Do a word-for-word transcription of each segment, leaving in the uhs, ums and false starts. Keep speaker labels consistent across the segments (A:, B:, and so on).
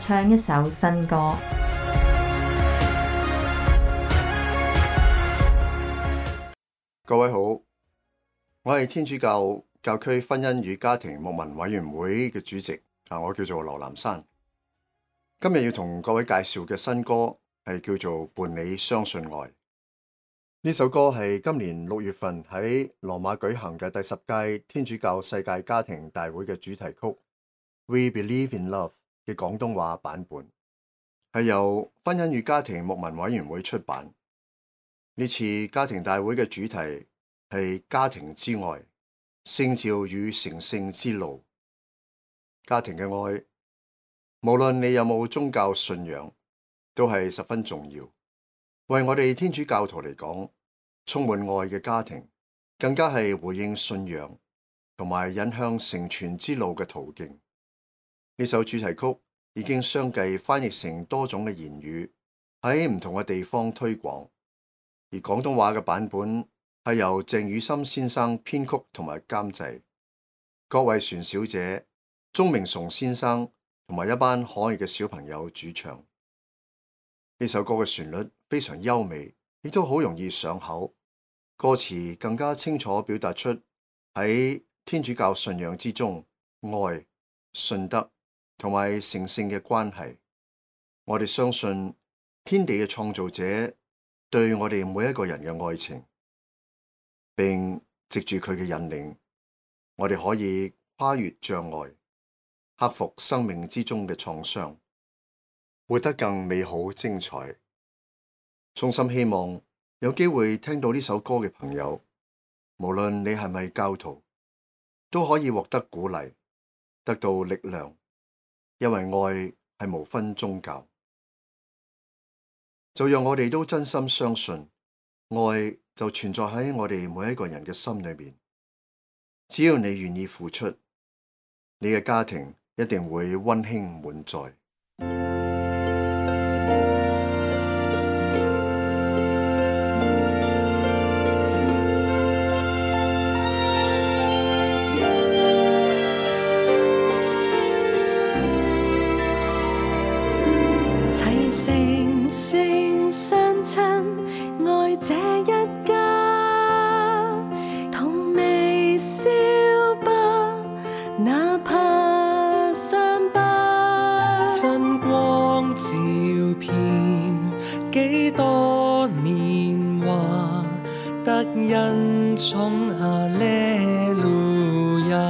A: 唱一首新歌。
B: 各位好，我係天主教教區婚姻與家庭牧民委員會嘅主席，啊，我叫做劉南山。今日要同各位介紹嘅新歌係叫做《伴你相信愛》。呢首歌係今年六月份喺羅馬舉行嘅第十屆天主教世界家庭大會嘅主題曲《We Believe in Love》嘅廣東話版本，係由婚姻與家庭牧民委員會出版。呢次家庭大會嘅主題係家庭之愛，聖召與成聖之路。家庭嘅愛，無論你有冇宗教信仰，都係十分重要。為我哋天主教徒嚟講，充滿愛嘅家庭，更加係回應信仰同埋引向成全之路嘅途徑。呢首主題曲已經相繼翻譯成多種嘅言語，喺唔同嘅地方推廣。而廣東話嘅版本係由鄭宇森先生編曲同埋監製，郭慧璇小姐、鍾明崇先生同埋一班可愛嘅小朋友主唱。呢首歌嘅旋律非常優美，亦都好容易上口，歌詞更加清楚表達出喺天主教信仰之中愛、信德同埋成聖嘅關係。我哋相信天地嘅創造者對我哋每一個人嘅愛情，並藉住佢嘅引領，我哋可以跨越障礙，克服生命之中嘅創傷，活得更美好精彩。衷心希望有機會聽到呢首歌嘅朋友，無論你係咪教徒，都可以獲得鼓勵，得到力量，因為愛係無分宗教。就讓我哋都真心相信，愛就存在喺我哋每一個人嘅心裏面。只要你願意付出，你嘅家庭一定會溫馨滿載。
C: 齊誠誠相親，愛這一家，同微笑吧，哪怕傷疤。
D: 真光照遍幾多年華，得恩寵哈利路亞。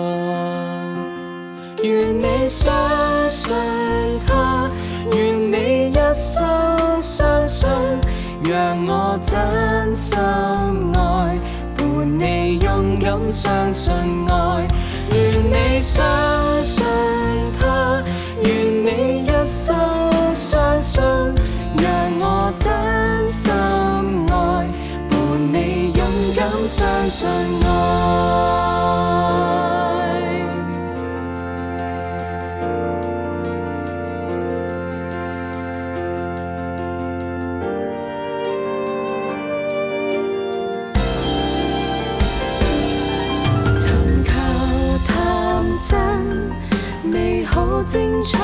D: 願你相信他，願你一生相信，讓我真心愛，伴你勇敢相信愛。願你相信他，願你一生相信，讓我真心愛，伴你勇敢相信愛。真美好精彩，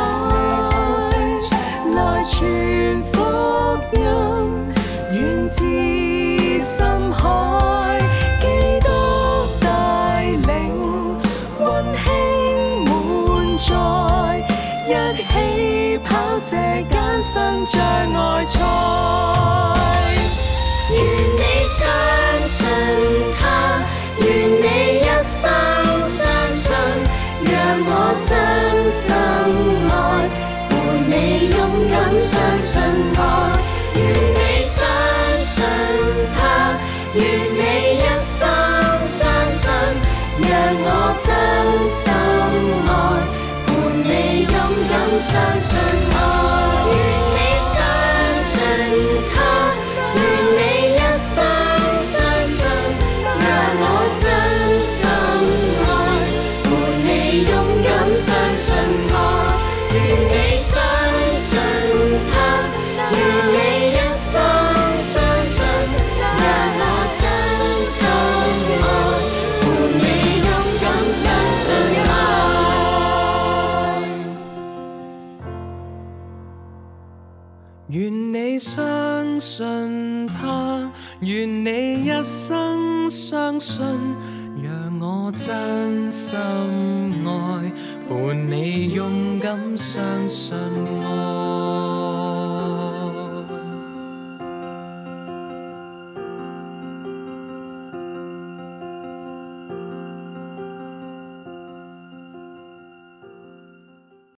D: 來傳福音，源自深海，基督帶領，溫馨滿載，一起跑這艱辛障礙賽。願你相信他，願你一生相信，讓我真心愛，伴你勇敢相信愛。願你相信他，願你一生相信，讓我真心愛，伴你勇敢相信愛。願你相信他，願你一生相信，讓我真心愛，伴你勇敢相信愛。願你相信他，願你一生相信，讓我真心愛，伴你勇敢相信愛。 願你相信他，願你一生相信，讓我真心愛，伴你勇敢相信愛。